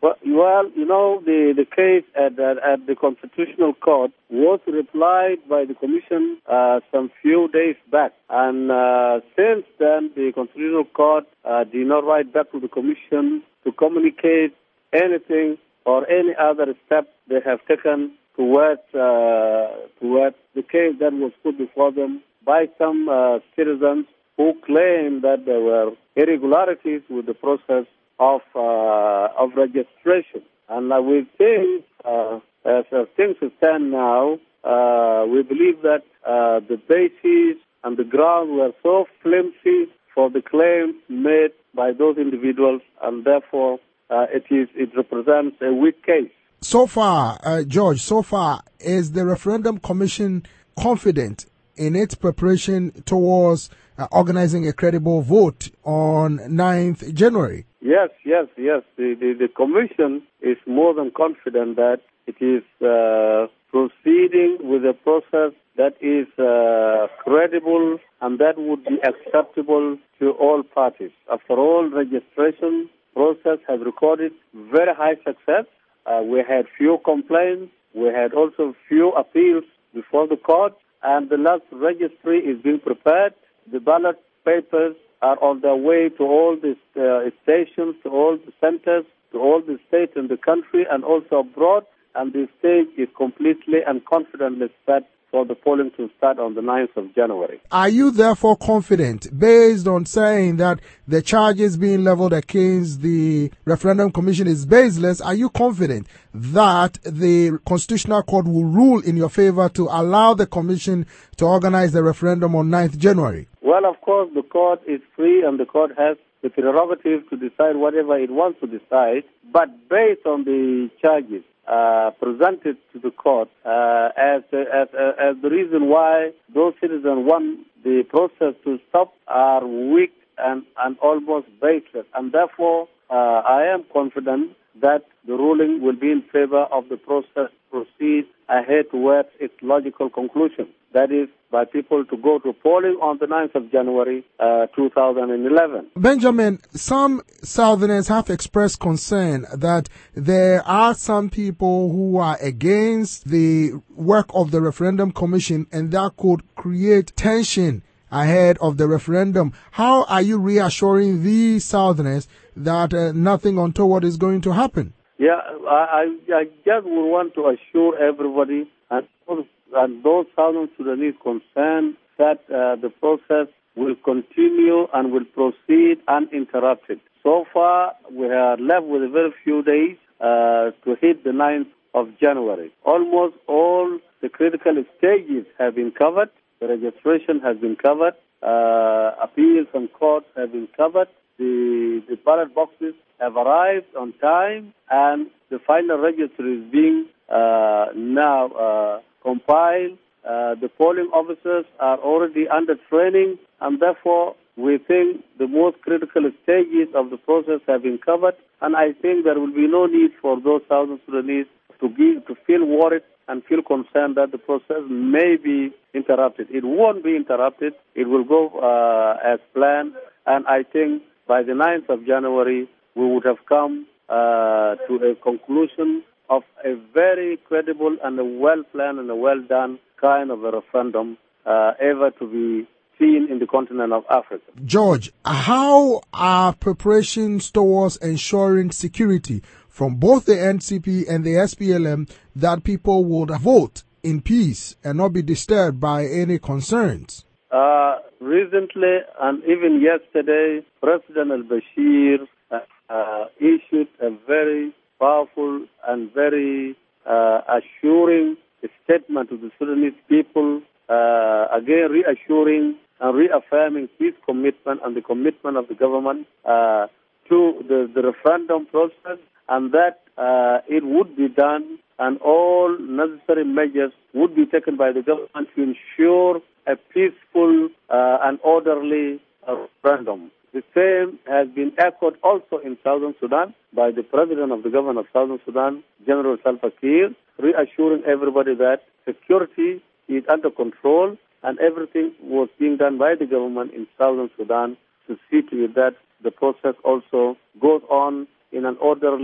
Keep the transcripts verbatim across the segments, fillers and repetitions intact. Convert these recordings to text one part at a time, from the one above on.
Well, well, you know, the, the case at, at, at the Constitutional Court was replied by the Commission uh, some few days back. And uh, since then, the Constitutional Court uh, did not write back to the Commission to communicate anything or any other step they have taken towards, uh, towards the case that was put before them by some uh, citizens who claim that there were irregularities with the process of uh, of registration. And uh, we think, uh, as uh, things stand now, uh, we believe that uh, the basis and the ground were so flimsy for the claims made by those individuals, and therefore uh, it is it represents a weak case. So far, uh, George, so far, is the Referendum Commission confident in its preparation towards uh, organizing a credible vote on ninth of January? Yes, yes, yes. The, the, the Commission is more than confident that it is uh, proceeding with a process that is uh, credible and that would be acceptable to all parties. After all, registration process has recorded very high success. Uh, we had few complaints. We had also few appeals before the court, and the last registry is being prepared. The ballot papers are on their way to all the uh, stations, to all the centers, to all the states in the country and also abroad, and the stage is completely and confidently set for the polling to start on the ninth of January. Are you therefore confident, based on saying that the charges being leveled against the Referendum Commission is baseless, are you confident that the Constitutional Court will rule in your favor to allow the Commission to organize the referendum on ninth of January? Well, of course, the court is free and the court has the prerogative to decide whatever it wants to decide, but based on the charges uh, presented to the court uh, as, as, as the reason why those citizens want the process to stop are weak and, and almost baseless. And therefore, uh, I am confident that the ruling will be in favor of the process to proceed ahead towards its logical conclusion. That is, by people to go to polling on the ninth of January, uh, two thousand eleven. Benjamin, some Southerners have expressed concern that there are some people who are against the work of the Referendum Commission and that could create tension ahead of the referendum. How are you reassuring these Southerners that uh, nothing untoward is going to happen? Yeah, I, I just would want to assure everybody and and those Southern Sudanese concerned that uh, the process will continue and will proceed uninterrupted. So far, we are left with a very few days uh, to hit the ninth of January. Almost all the critical stages have been covered. The registration has been covered. Uh, appeals and courts have been covered. The, the ballot boxes have arrived on time, and the final registry is being uh, now uh, compiled. Uh, the polling officers are already under training, and therefore we think the most critical stages of the process have been covered, and I think there will be no need for those Southern Sudanese to give, to feel worried and feel concerned that the process may be interrupted. It won't be interrupted. It will go uh, as planned, and I think by the ninth of January we would have come uh, to a conclusion of a very credible and a well-planned and a well-done kind of a referendum uh, ever to be seen in the continent of Africa. George, how are preparations towards ensuring security from both the N C P and the S P L M that people would vote in peace and not be disturbed by any concerns? Uh, recently, and even yesterday, President al-Bashir uh, uh, issued a very powerful and very uh, assuring statement to the Sudanese people, uh, again reassuring and reaffirming his commitment and the commitment of the government uh, to the, the referendum process, and that uh, it would be done and all necessary measures would be taken by the government to ensure a peaceful uh, and orderly uh, referendum. The same has been echoed also in Southern Sudan by the President of the Government of Southern Sudan, General Salva Kiir, reassuring everybody that security is under control and everything was being done by the government in Southern Sudan to see to it that the process also goes on in an orderly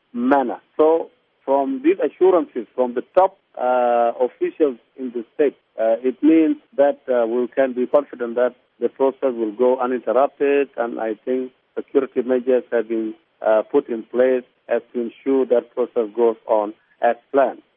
manner. So from these assurances from the top uh, officials in the state, uh, it means that uh, we can be confident that the process will go uninterrupted, and I think security measures have been uh, put in place as to ensure that process goes on as planned.